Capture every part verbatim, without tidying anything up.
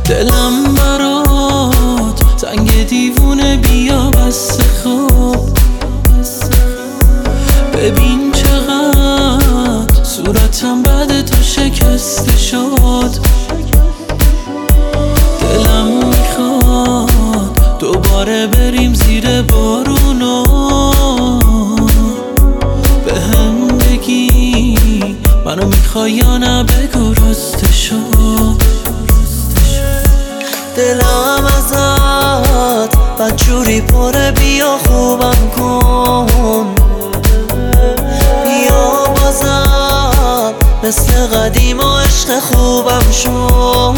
دلم برات تنگ دیوونه، بیا بس خوب ببین چقدر صورتم بعد تو شکسته شد. دلم میخواد دوباره بریم زیر بارونا، به هم بگی منو میخوای یا نه، بگو راسته شد. دلم ازت بدجوری پره، بیا خوبم کن، بیا بازم مثل قدیم و عشق خوبم شو.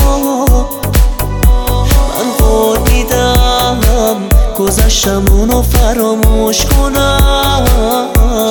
من قول میدم گذشتمونو فراموش کنم،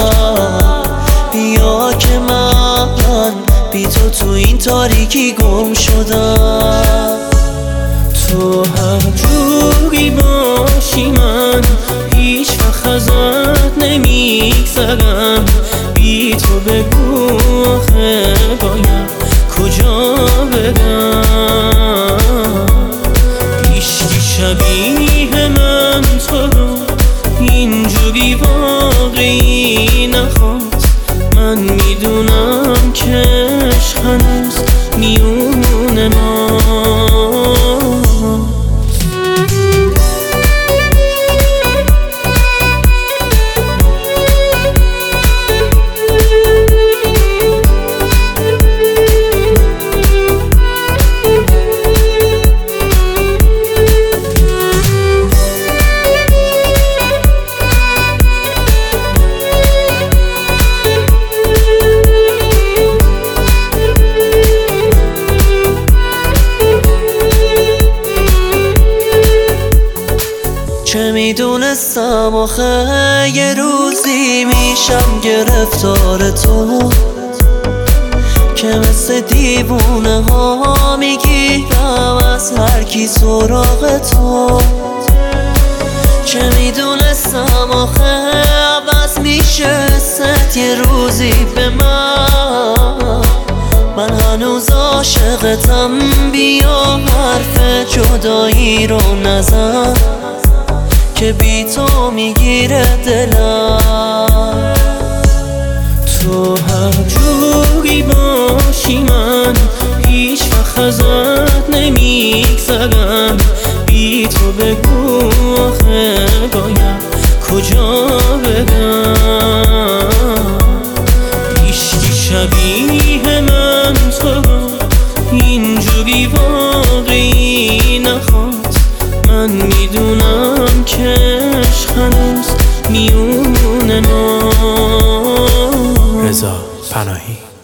بیا که من بی تو تو این تاریکی گم شدم. تو هر جوری باشی من هیچ وقت ازت نمیگذرم، بی تو بگو آخه باید کجا برم. هیچکی شبیه من تو رو اینجوری واقعی نخواد. من میدونم که عشق هنوز میون ما. چه میدونستم آخه یه روزی میشم گرفتار تو، که مثل دیوونه ها میگیرم از هر کی سراغ تو. چه میدونستم آخه عوض میشه ست یه روزی به من. من هنوز عاشقتم، بیا حرف جدایی رو نزن که بی تو میگیره دلم. تو هر جوری باشی من هیچ وقت ازت نمیگذرم، بی تو بگو آخه باید کجا برم. هیچکی شبیه من تو رو اینجوری واقعی نخواد. من میدونم که عشق هنوز میون ما. رضا پناهی.